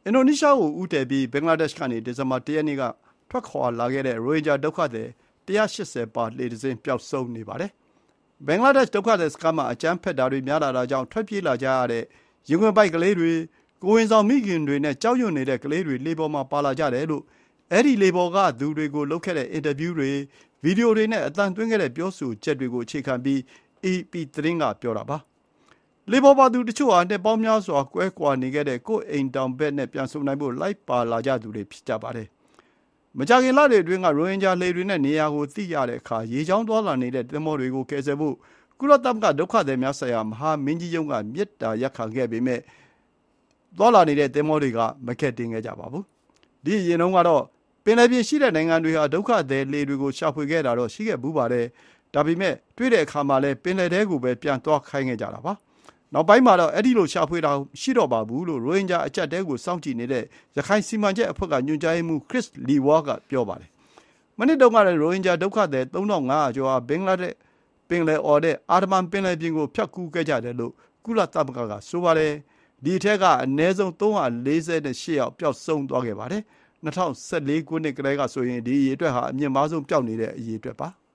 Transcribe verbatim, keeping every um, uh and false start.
အင်ဒိုနီးရှားကိုဦးတည်ပြီးဘင်္ဂလားဒေ့ရှ်ကနေဒီဇင်ဘာတရက်နေ့ကထွက်ခွာလာခဲ့တဲ့ရိုဟင်ဂျာဒုက္ခသည်one hundred eightyပါလှေတစ်စင်းပျောက်ဆုံးနေပါတယ်။ဘင်္ဂလားဒေ့ရှ်ဒုက္ခသည်စခန်းမှာအကြမ်းဖက်တာတွေများလာတာကြောင့်ထွက်ပြေးလာကြရတဲ့ရင်ခွင်ပိုက်ကလေးတွေကိုဝင်ဆောင်မိခင်တွေနဲ့ကြောက်ရွံ့နေတဲ့ကလေးတွေလေပေါ်မှာပါလာကြတယ်လို့အဲ့ဒီလေပေါ်ကသူတွေကိုလုပ်ခဲ့တဲ့အင်တာဗျူးတွေဗီဒီယိုတွေနဲ့အသံသွင်းခဲ့တဲ့ပြောဆိုချက်တွေကိုအခြေခံပြီး အေပီ သတင်းကပြောတာပါ။လေပေါ်ပါသူတချို့ဟာနှစ်ပေါင်းများစွာကွဲကွာနေခဲ့တဲ့ကိုယ့်အိမ်တောင်ဘက်နဲ့ပြန်ဆုံနိုင်ဖို့လိုက်ပါလာကြသူတွေဖြစ်ကြပါတယ်။မကြာခင်လတွေအတွင်းကရိုဟင်ဂျာလေတွေနဲ့နေရာကိုသိရတဲ့အခါရေချောင်းသွားလာနေတဲ့သင်္ဘောတွေကိုကယ်ဆယ်ဖို့ကုလသမဂ္ဂဒုက္ခသည်များဆိုင်ရာမဟာမင်းကြီးရုံးကမြစ်တာရက်ခံခဲ့ပေမဲ့သွားလာနေတဲ့သင်္ဘောတွေကမကက်တင်ခဲ့ကြပါဘူး။ဒီရင်တုန်းကတော့ပင်လယ်ပြင်ရှိတဲ့နိုင်ငံတွေဟာဒုက္ခသည်လေတွေကိုရှာဖွေခဲ့တာတော့ရှိခဲ့ဘူးပါတယ်။ဒါပေမဲ့တွေ့တဲ့အခါမှာလည်းပင်လယ်ထဲကိုပဲပြန်သွားခိုင်းခဲ့ကြတာပါ။နောက်ပိုင်းမှာတော့အဲ့ဒီလိုရှာဖွေတာရှိတော့ပါဘူးလို့ရိုဟင်ဂျာအကြက်တဲကိုစောင့်ကြည့်နေတဲ့ရခိုင်စီမံချက်အဖွဲ့ကညွှန်ကြားရေးမှူးခရစ်လီဝါကပြောပါတယ်။မနစ်တုန်းကလည်းရိုဟင်ဂျာဒုက္ခသည်three thousand five hundredကျော်ဟာဘင်္ဂလားဒေ့ရှ်ပင်လယ်အော်တဲ့အာဒမန်ပင်လယ်ပြင်ကိုဖြတ်ကူးခဲ့ကြတယ်လို့ကုလသမဂ္ဂကဆိုပါတယ်။ဒီအထက်ကအနည်းဆုံးthree hundred forty-eightယောက်ပျောက်ဆုံးသွားခဲ့ပါတယ်။twenty fourteenခုနှစ်ကတည်းကဆိုရင်ဒီအရေအတွက်ဟာအမြင့်မားဆုံးပျောက်နေတဲ့အရေအတွက်ပါ။